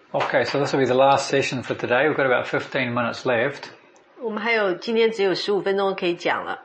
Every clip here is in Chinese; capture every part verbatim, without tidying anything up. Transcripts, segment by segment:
Okay, so this will be the last session for today. We've got about fifteen minutes left. 我们还有今天只有十五分钟可以讲了。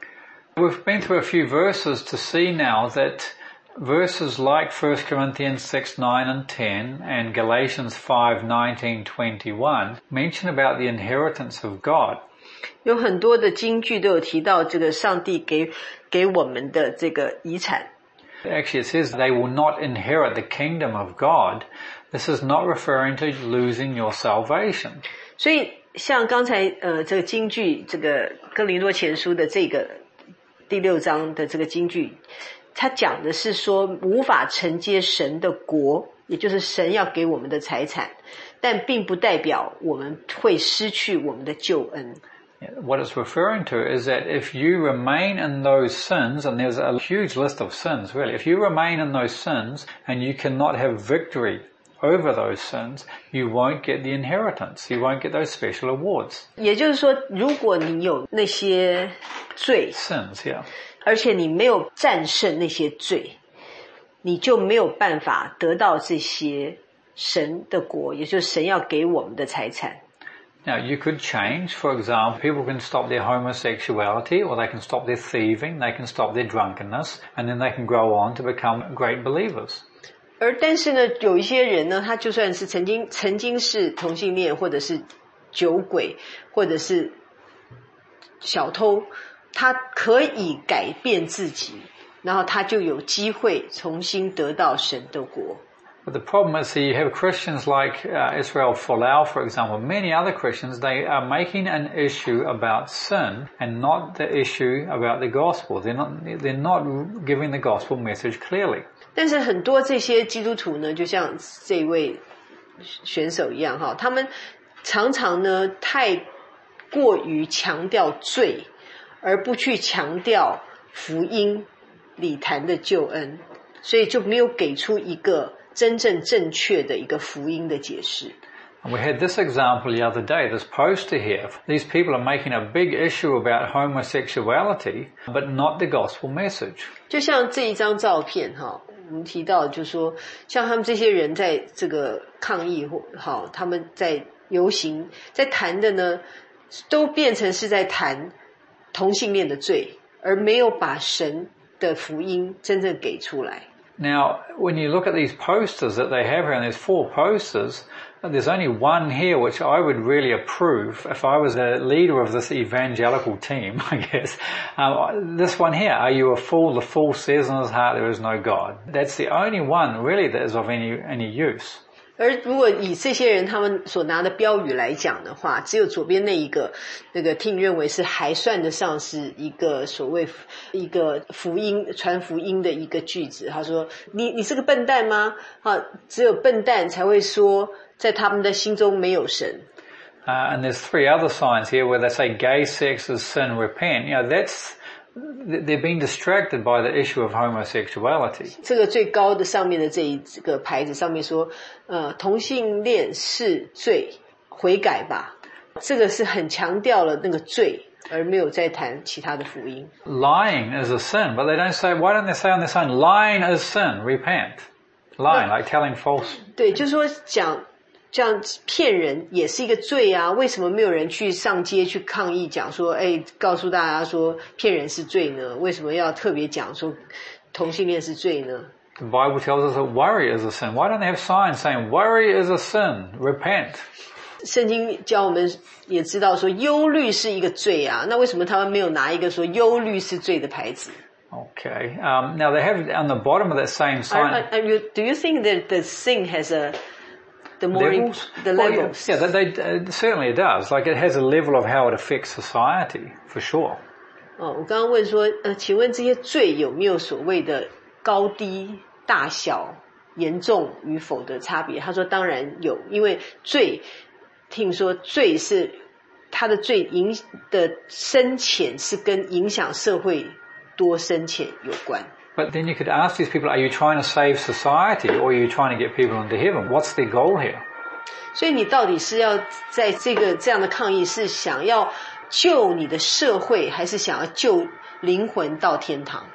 We've been through a few verses to see now that verses like First Corinthians six, nine and ten and Galatians five, nineteen, twenty-one mention about the inheritance of God. 有很多的经句都有提到这个上帝给给我们的这个遗产。 Actually, it says they will not inherit the kingdom of God. This is not referring to losing your salvation. 所以像刚才呃这个经句，这个哥林多前书的这个第六章的这个经句，它讲的是说无法承接神的国，也就是神要给我们的财产，但并不代表我们会失去我们的救恩。 What it's referring to is that if you remain in those sins, and there's a huge list of sins really, if you remain in those sins and you cannot have victory over those sins, you won't get the inheritance. You won't get those special awards. 也就是说，如果你有那些罪 Sins, yeah. 而且你没有战胜那些罪，你就没有办法得到这些神的国，也就是神要给我们的财产。 Now, you could change. For example, people can stop their homosexuality, or they can stop their thieving, they can stop their drunkenness, and then they can grow on to become great believers. 而但是呢，有一些人呢，他就算是曾经曾经是同性恋，或者是酒鬼，或者是小偷，他可以改变自己，然后他就有机会重新得到神的国。 But the problem is that you have Christians like uh, Israel Folau, for example, many other Christians, they are making an issue about sin and not the issue about the gospel. They're not, they're not giving the gospel message clearly. 但是很多这些基督徒呢，就像这位选手一样哈，他们常常呢太过于强调罪，而不去强调福音里谈的救恩，所以就没有给出一个真正正确的一个福音的解释。 And we had this example the other day, this poster here. These people are making a big issue about homosexuality, but not the gospel message. 就像这一张照片哈，我们提到就是说，像他们这些人在这个抗议或好，他们在游行，在谈的呢，都变成是在谈同性恋的罪，而没有把神的福音真正给出来。 Now, when you look at these posters that they have here, and there's four posters, there's only one here which I would really approve if I was a leader of this evangelical team, I guess. Um, this one here, are you a fool? The fool says in his heart there is no God. That's the only one really that is of any, any use. 而如果以这些人他们所拿的标语来讲的话，只有左边那一个那个 Tim 认为是还算得上是一个所谓一个福音传福音的一个句子。他说你你是个笨蛋吗？啊，只有笨蛋才会说在他们的心中没有神。 Uh, and there's three other signs here where they say gay sex is sin, repent. You know, that's they're being distracted by the issue of homosexuality. 这个最高的上面的这一这个牌子上面说，呃，同性恋是罪，悔改吧。这个是很强调了那个罪，而没有在谈其他的福音。 Lying is a sin, but they don't say, why don't they say on their sign, lying is sin, repent. Lying, like telling false. 对，就是说讲这样骗人也是一个罪啊，为什么没有人去上街去抗议讲说，哎，告诉大家说骗人是罪呢？为什么要特别讲说同性恋是罪呢？ The Bible tells us that worry is a sin. Why don't they have signs saying worry is a sin, repent? 圣经教我们也知道说忧虑是一个罪啊，那为什么他们没有拿一个说忧虑是罪的牌子？ Okay. Um, now they have on the bottom of that same sign. Are, are you, do you think that the sin has a the more levels? the Well, levels? yeah, they, they, uh, certainly it does. Like it has a level of how it affects society, for sure. 哦，我刚刚问说，呃，请问这些罪有没有所谓的高低、大小、严重与否的差别？他说当然有，因为罪，听说罪是它的罪影的深浅是跟影响社会多深浅有关。 But then you could ask these people, are you trying to save society or are you trying to get people into heaven? What's their goal here? 所以你到底是要在这个这样的抗议是想要救你的社会，还是想要救灵魂到天堂？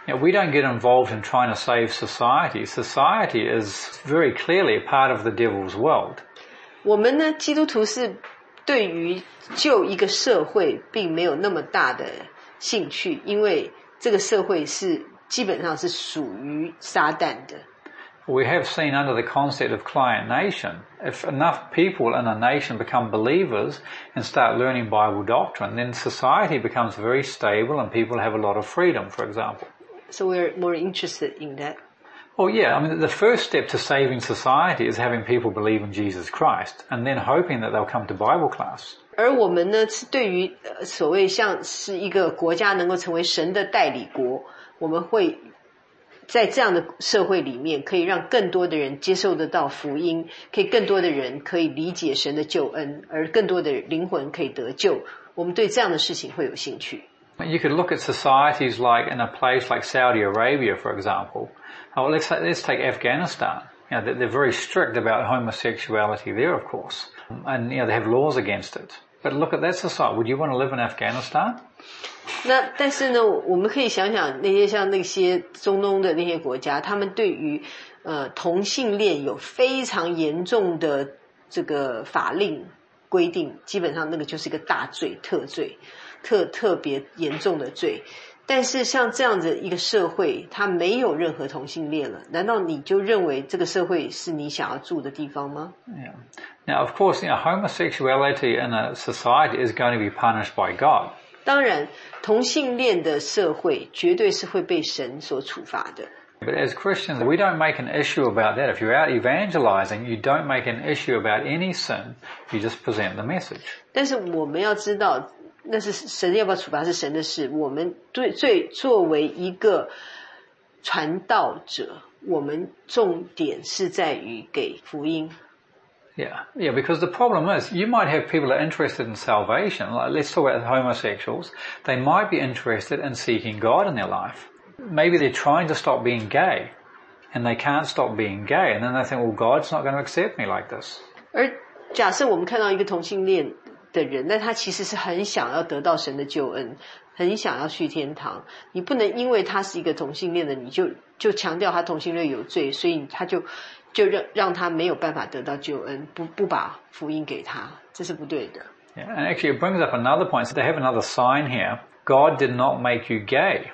You know, we don't get involved in trying to save society. Society is very clearly a part of the devil's world. 我们呢，基督徒是对于救一个社会并没有那么大的兴趣，因为这个社会是基本上是属于撒旦的。 We have seen under the concept of client nation, if enough people in a nation become believers and start learning Bible doctrine, then society becomes very stable and people have a lot of freedom, for example. So we're more interested in that. Well, yeah, I mean, the first step to saving society is having people believe in Jesus Christ and then hoping that they'll come to Bible class. 而我们呢，是对于所谓像是一个国家能够成为神的代理国，我们会在这样的社会里面，可以让更多的人接受得到福音，可以更多的人可以理解神的救恩，而更多的灵魂可以得救。我们对这样的事情会有兴趣。 You could look at societies like in a place like Saudi Arabia, for example. Oh, let's let's take Afghanistan. You know, they're very strict about homosexuality there, of course, and you know they have laws against it. But look at that society. Would you want to live in Afghanistan? 那但是呢，我们可以想想那些像那些中东的那些国家，他们对于呃同性恋有非常严重的这个法令规定，基本上那个就是一个大罪特罪。特特别严重的罪，但是像这样子一个社会，它没有任何同性恋了，难道你就认为这个社会是你想要住的地方吗？ Yeah. Now, of course, you know, homosexuality in a society is going to be punished by God. 当然，同性恋的社会绝对是会被神所处罚的。 But as Christians, we don't make an issue about that. If you're out evangelizing, you don't make an issue about any sin. You just present the message. 但是我们要知道，那是神要不要处罚是神的事。我们对最作为一个传道者，我们重点是在于给福音。 Yeah, yeah, because the problem is, you might have people that are interested in salvation. Like, let's talk about homosexuals. They might be interested in seeking God in their life. Maybe they're trying to stop being gay, and they can't stop being gay, and then they think, well, God's not going to accept me like this. 而假设我们看到一个同性恋的人，那他其实是很想要得到神的救恩，很想要去天堂。你不能因为他是一个同性恋的，你就就强调他同性恋有罪，所以他就就让让他没有办法得到救恩，不不把福音给他，这是不对的。 Yeah, and actually it brings up another point. So they have another sign here. God did not make you gay.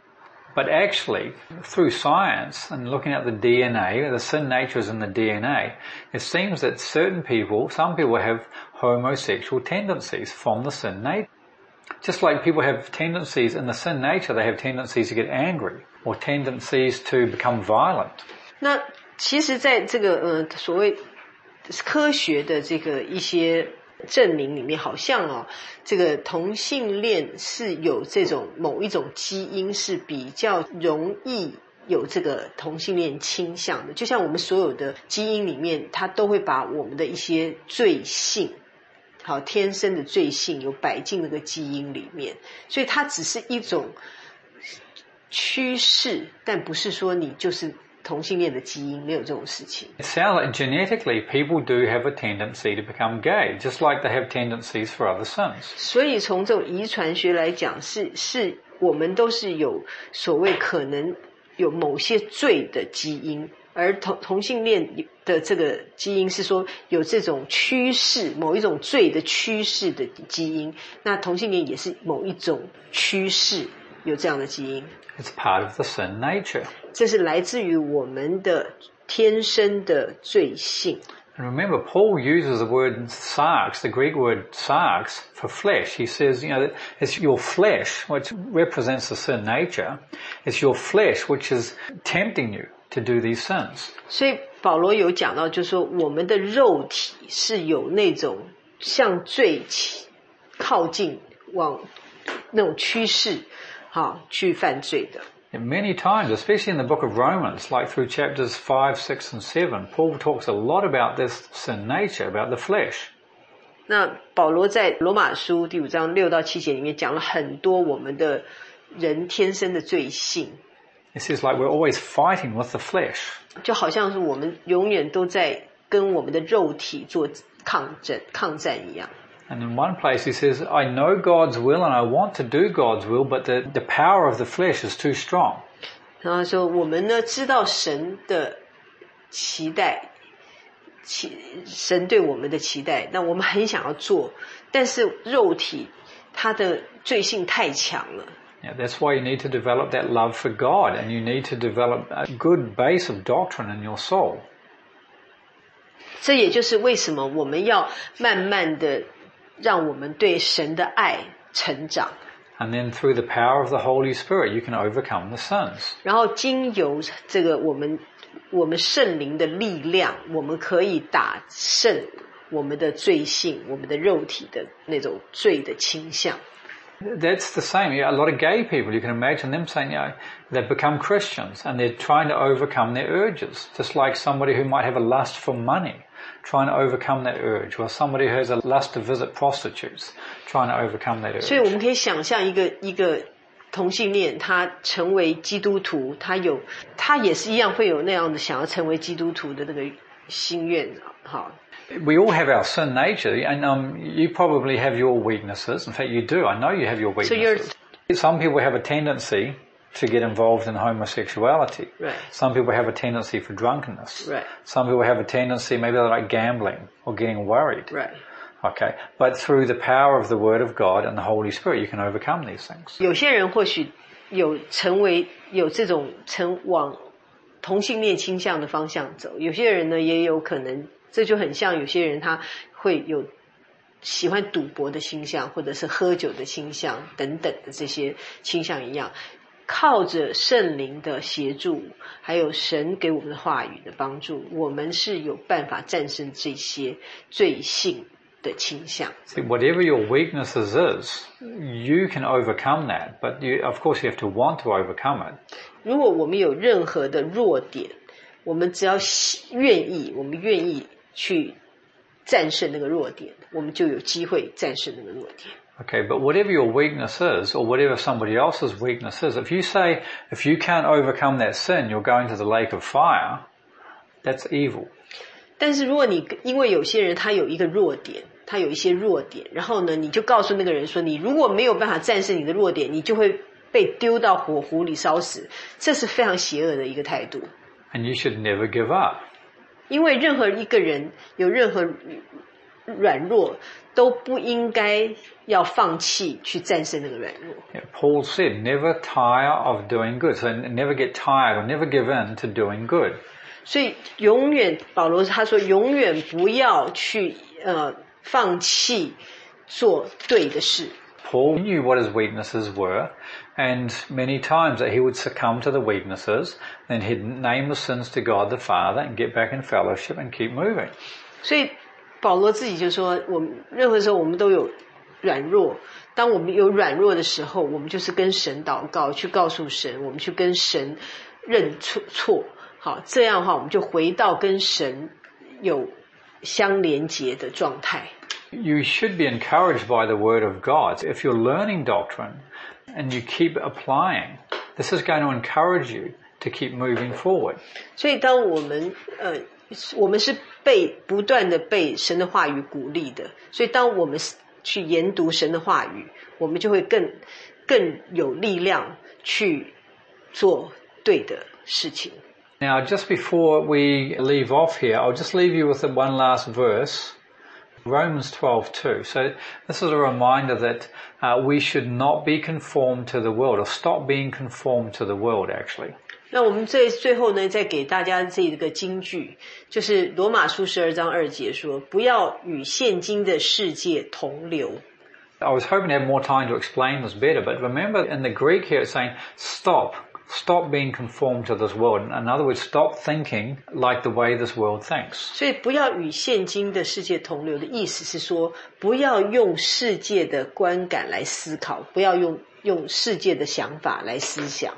But actually, through science and looking at the D N A, the sin nature is in the D N A, it seems that certain people, some people have homosexual tendencies from the sin nature. Just like people have tendencies in the sin nature, they have tendencies to get angry or tendencies to become violent. 那其实在这个呃所谓科学的这个一些证明里面，好像哦，这个同性恋是有这种某一种基因是比较容易有这个同性恋倾向的，就像我们所有的基因里面，它都会把我们的一些罪性，好天生的罪性有摆进那个基因里面，所以它只是一种趋势，但不是说你就是同性恋的基因，没有这种事情。 It sounds like genetically people do have a tendency to become gay, just like they have tendencies for other sins. 所以从这种遗传学来讲，是是我们都是有所谓可能有某些罪的基因，而同同性恋的这个基因是说有这种趋势，某一种罪的趋势的基因，那同性恋也是某一种趋势有这样的基因。 It's part of the sin nature. 这是来自于我们的天生的罪性。 And remember, Paul uses the word sarx, the Greek word sarx, for flesh. He says, you know, it's your flesh, which represents the sin nature. It's your flesh which is tempting you to do these sins. 所以保罗有讲到，就是说我们的肉体是有那种向罪靠近往那种趋势，好去犯罪的。 And many times, especially in the book of Romans, like through chapters five, six, and seven, Paul talks a lot about this sin nature, about the flesh. 那保罗在罗马书第五章六到七节里面讲了很多我们的人天生的罪性。 It says like we're always fighting with the flesh. 就好像是我们永远都在跟我们的肉体做抗争、抗战一样。 And in one place he says, I know God's will and I want to do God's will, but the, the power of the flesh is too strong. 然后说我们呢知道神的期待，期神对我们的期待，那我们很想要做，但是肉体它的罪性太强了。 Yeah, that's why you need to develop that love for God, and you need to develop a good base of doctrine in your soul. 这也就是为什么我们要慢慢的让我们对神的爱成长。 And then through the power of the Holy Spirit, you can overcome the sins. 然后经由这个我们我们圣灵的力量，我们可以打胜我们的罪性，我们的肉体的那种罪的倾向。 That's the same. A lot of gay people, you can imagine them saying, you know, they've become Christians and they're trying to overcome their urges, just like somebody who might have a lust for money, trying to overcome that urge, or somebody who has a lust to visit prostitutes, trying to overcome that urge. 所以我们可以想象一个一个同性恋，他成为基督徒，他有他也是一样会有那样的想要成为基督徒的那个心愿，好。 We all have our sin nature, and um, you probably have your weaknesses. In fact, you do. I know you have your weaknesses. So some people have a tendency to get involved in homosexuality. Right. Some people have a tendency for drunkenness. Right. Some people have a tendency, maybe they like gambling or getting worried. Right. Okay. But through the power of the Word of God and the Holy Spirit, you can overcome these things. 有些人或许有成为有这种成往同性恋倾向的方向走，有些人呢也有可能。这就很像有些人他会有喜欢赌博的倾向，或者是喝酒的倾向等等的这些倾向一样，靠着圣灵的协助，还有神给我们的话语的帮助，我们是有办法战胜这些罪性的倾向。 See, whatever your weaknesses is, you can overcome that, but you, of course you have to want to overcome it. 如果我们有任何的弱点，我们只要愿意，我们愿意去战胜那个弱点，我们就有机会战胜那个弱点。 Okay, but whatever your weakness is, or whatever somebody else's weakness is, if you say, if you can't overcome that sin, you're going to the lake of fire, that's evil. 但是如果你因为有些人他有一个弱点，他有一些弱点，然后呢，你就告诉那个人说，你如果没有办法战胜你的弱点，你就会被丢到火湖里烧死，这是非常邪恶的一个态度。 And you should never give up. 因为任何一个人有任何软弱，都不应该要放弃去战胜那个软弱。 Yeah, Paul said, never tire of doing good. So never get tired or never give in to doing good. 所以永远，保罗他说，永远不要去呃放弃做对的事。 Paul knew what his weaknesses were, and many times that he would succumb to the weaknesses, then he'd name the sins to God the Father and get back in fellowship and keep moving. 所以保罗自己就说，我们任何时候我们都有软弱，当我们有软弱的时候，我们就是跟神祷告，去告诉神，我们去跟神认错错，好，这样的话我们就回到跟神有相连结的状态。 You should be encouraged by the Word of God. If you're learning doctrine and you keep applying, this is going to encourage you to keep moving forward. 所以当我们呃我们是被不断的被神的话语鼓励的，所以当我们去研读神的话语，我们就会更更有力量去做对的事情。 Now, just before we leave off here, I'll just leave you with the one last verse. Romans twelve two. So this is a reminder that uh, we should not be conformed to the world, or stop being conformed to the world, actually. 那我们最最后呢，再给大家这个金句，就是罗马书十二章二节说，不要与现今的世界同流。 I was hoping to have more time to explain this better, but remember in the Greek here it's saying stop. Stop being conformed to this world. In other words, stop thinking like the way this world thinks. 所以不要与现今的世界同流的意思是说，不要用世界的观感来思考，不要用用世界的想法来思想。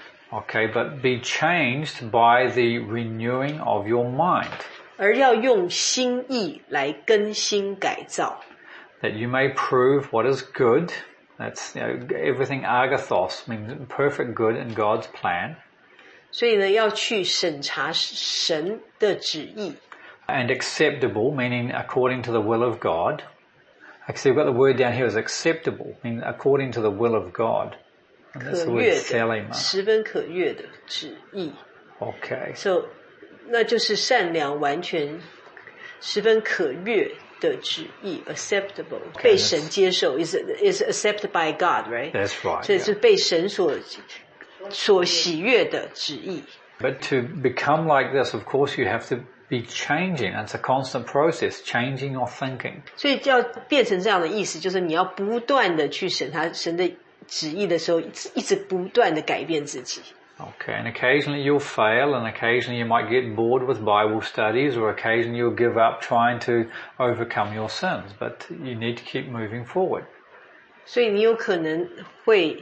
Okay, but be changed by the renewing of your mind. 而要用心意来更新改造。 That you may prove what is good. That's, you know, everything agathos, means perfect good in God's plan. 所以呢，要去审查神的旨意。 And acceptable, meaning according to the will of God. Actually, we've got the word down here as acceptable, meaning according to the will of God. 可悦的，十分可悦的旨意。 Okay. So 那就是善良完全十分可悦的旨意 acceptable 被神接受 is is accepted by God, right? That's right. 所以是被神所所喜悦的旨意。 But to become like this, of course, you have to be changing. It's a constant process, changing your thinking. 所以要变成这样的意思，就是你要不断的去审他神的旨意的时候，一直不断的改变自己。 Okay, and occasionally you'll fail, and occasionally you might get bored with Bible studies, or occasionally you'll give up trying to overcome your sins, but you need to keep moving forward. 所以你有可能会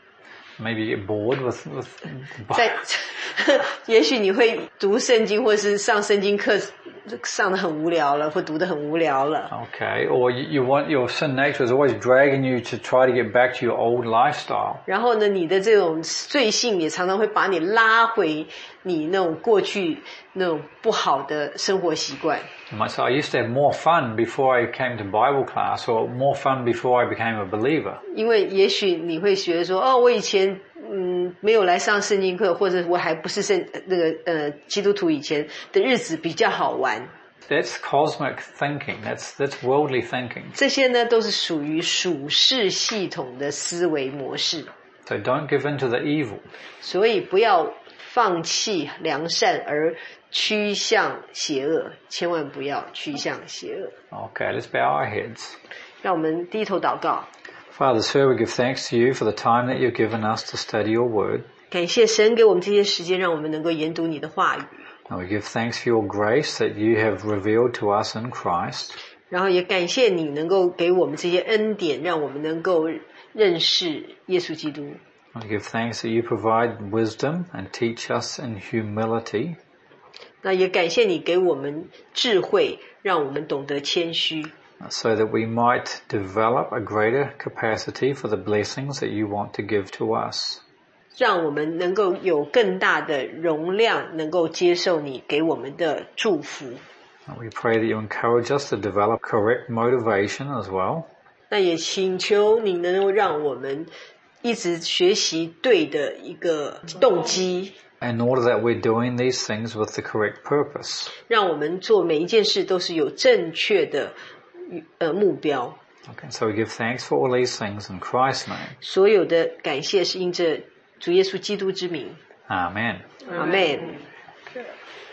Maybe you get bored with, with 在也许你会读圣经或是上圣经课上得很无聊了，或读得很无聊了。 Okay, or you, you want your sin nature is always dragging you to try to get back to your old lifestyle. 然后呢，你的这种罪性也常常会把你拉回你那种过去那种不好的生活习惯。 You might say, I used to have more fun before I came to Bible class, or more fun before I became a believer. 因为也许你会觉得说，哦，我以前嗯没有来上圣经课，或者我还不是圣那个呃基督徒以前的日子比较好玩。 That's cosmic thinking. That's that's worldly thinking. 这些呢都是属于属世系统的思维模式。 So don't give in to the evil. 所以不要放弃良善而趋向邪恶，千万不要趋向邪恶。 Okay, let's bow our heads. 让我们低头祷告。 Father, sir, we give thanks to you for the time that you've given us to study your word. 感谢神给我们这些时间，让我们能够研读你的话语。 And we give thanks for your grace that you have revealed to us in Christ. 然后也感谢你能够给我们这些恩典，让我们能够认识耶稣基督。 We give thanks that you provide wisdom and teach us in humility. 那也感谢你给我们智慧，让我们懂得谦虚。 So that we might develop a greater capacity for the blessings that you want to give to us. 让我们能够有更大的容量，能够接受你给我们的祝福。 And we pray that you encourage us to develop correct motivation as well. 那也请求你能够让我们一直学习对的一个动机。 In order that we're doing these things with the correct purpose. 让我们做每一件事都是有正确的呃目标。 Okay, so we give thanks for all these things in Christ's name. 所有的感谢是因着主耶稣基督之名。 Amen. Amen.